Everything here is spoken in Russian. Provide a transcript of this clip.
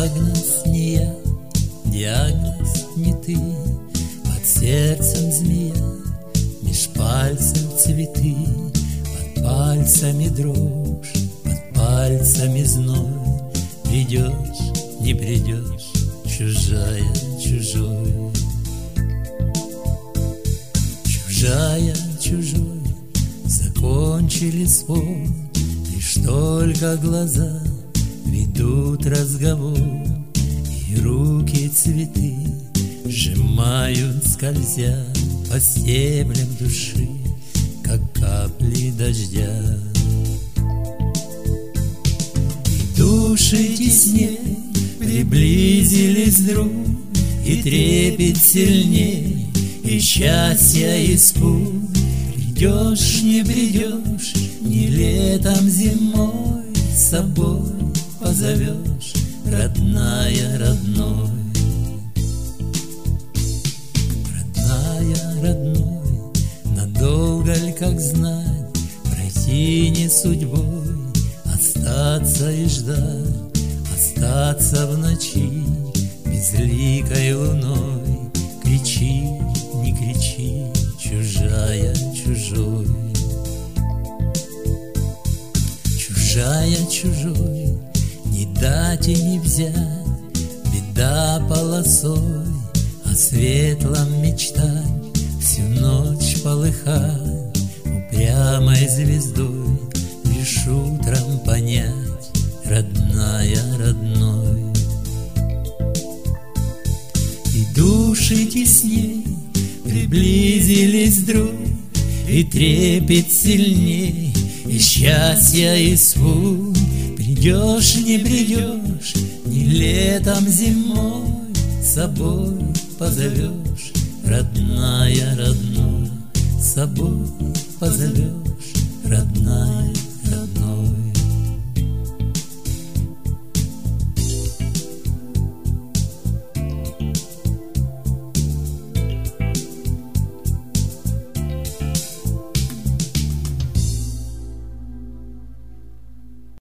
Диагноз не я, диагноз не ты. Под сердцем змея, меж пальцев цветы, под пальцами дрожь, под пальцами зной. Придешь, не придешь, чужая, чужой. Чужая, чужой, закончили спор, лишь только глаза ведут разговор, и руки цветы сжимают, скользя по стеблям души, как капли дождя. И души тесней приблизились друг, и трепет сильней, и счастье испуг. Придешь, не придешь, ни летом, зимой, с собой позовешь, родная, родной. Родная, родной, надолго ли, как знать, пройти не судьбой, остаться и ждать, остаться в ночи безликой луной. Кричи, не кричи, чужая, чужой. Чужая, чужой, не дать и не взять, беда полосой, о светлом мечтать, всю ночь полыхать, упрямой звездой, лишь утром понять, родная, родной. И души тесней приблизились друг, и трепет сильней, и счастье испуг. Придешь, не придешь, ни летом, зимой, с собой позовешь, родная, родной. С собой позовешь, родная,